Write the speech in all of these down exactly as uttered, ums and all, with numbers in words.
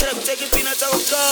trap take pina tsa go ka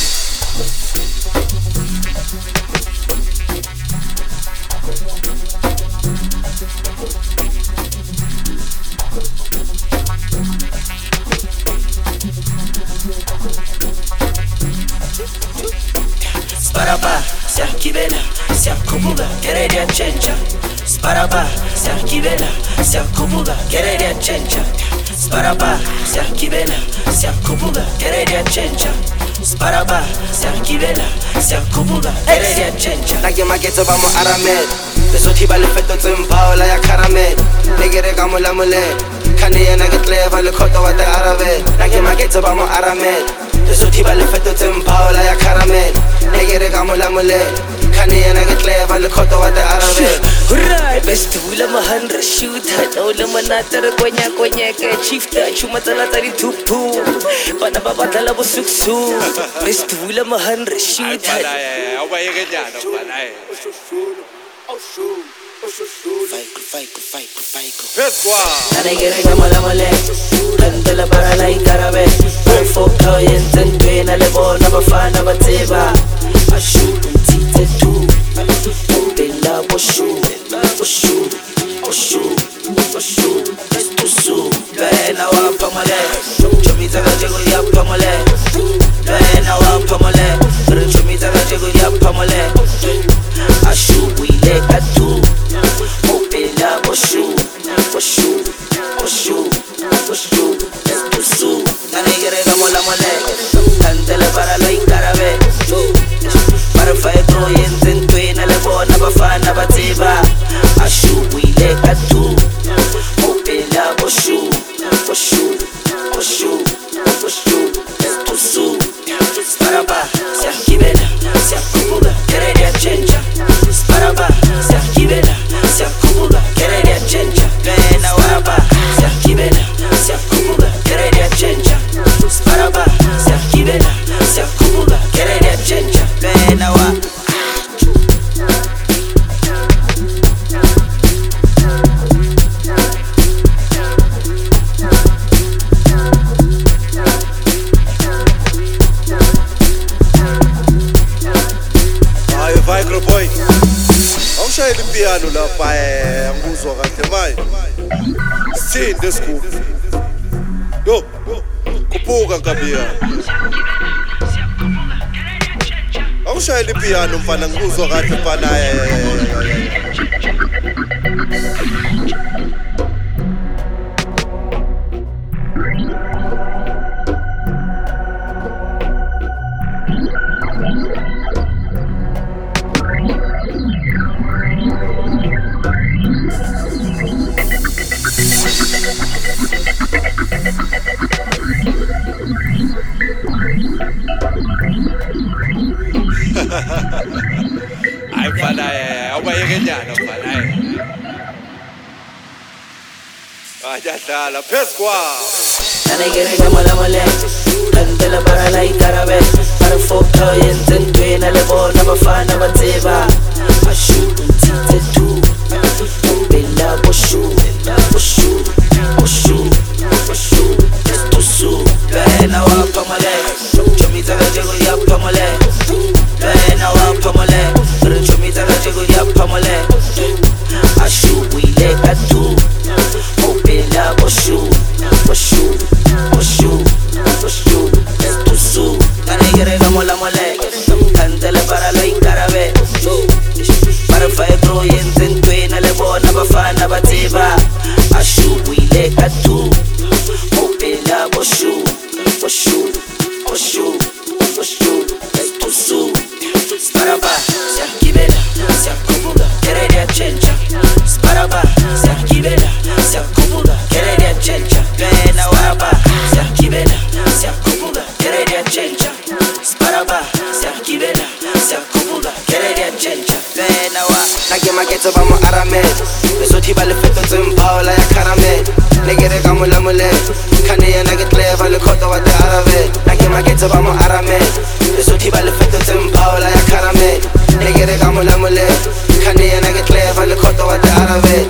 Sparaba, siakibela, siakubuga, keredia chencha. Sparaba, siakibela, siakubuga, keredia chencha. Sparaba, siakibela, siakubuga, keredia chencha. Sparaba, siakibela, siakubuga, keredia chencha. Nake maketso ba mo aramel. Lesotho ba le fetotse mpaola ya caramel. Negere ka mola mole. Khane yena ke clever le khoto wa te arabe. Nake maketso ba mo aramel. Lesotho ba le fetotse mpaola ya caramel. Negere ka mola mole. Khane yena ke clever le khoto wa te arabe. Hurray, best hula mahandra shooter. No le manata re konya konya ke chiefta. Chuma tsala tsa di thupu. Bana ba batla bo suksu. Best hula mahandra shooter. Ai ba ye ke jana bana ai. Faiko faiko faiko faiko. Peswa. Nane gere ka mola mole. Andela para la ikarabe. Fofo yenzen twena le bona bafana batseba. Ashu tite tu. Bella boshu, boshu, boshu, boshu. Estusu, bena wa pamale. Chomiza ga jego ya pamale. Bena wa pamale. Chomiza ga jego ya pamale. Ashu wile katu. Bella boshu, boshu, boshu, boshu. Estusu, nane gere ga mola mole. Tantele para lo ikarabe. Para faikro yenzen twena le bona bafana batseba. Ashu wile katu. Bella boshu, boshu, boshu, boshu. Estusu, sparaba, siakibela, siakubuga, keredia chencha. Sparaba, siakibela, siakubuga, keredia chencha. Bena waraba, siakibela, siakubuga, keredia chencha. Sparaba, siakibela, siakubuga, keredia chencha. Bena wa Micro boy. Awushayela ipiano lapha eh angizwa kahle manje. Sinde sikhulu. Yo. Kubuka ngabia. Awushayela ipiano mfana ngizwa kahle mfana eh. Ai fala é, o vai ganhar, não fala é. Ah, já tá, la pescoa. Nane gere ka mola mole. Tantele para la ikarabe. Para fofo yenzen twena le bona bafana batseba. Ashu tite tu. Bella boshu, boshu, boshu, boshu. Estusu, bena wa pamale. Chomiza ga jego ya pamale. Bena wa pamale. Chomiza ga jego ya pamale. Ashu wile katu. Bella boshu, boshu, boshu, boshu. Estusu, nane gere ka mola mole. Tantele para lo ikarabe. Para faikro yenzen twena le bona bafana batseba. Ashu wile katu. Bella boshu, boshu, boshu, boshu. Estusu, sparaba, siakibela, siakubuga, keredia chencha. Sparaba, siakibela, siakubuga, keredia chencha. Bena waraba, siakibela, siakubuga, keredia chencha. Sparaba, siakibela, siakubuga, keredia chencha. Bena wa Nake maketso ba mo aramel. Lesotho ba le fetotse mpaola ya caramel. Negere ka mola mole. Khane yena ke clever le khoto wa te arabe. Nake maketso ba mo aramel. Lesotho ba le fetotse mpaola ya caramel. Negere ka mola mole. Khane yena ke clever le khoto wa te arabe.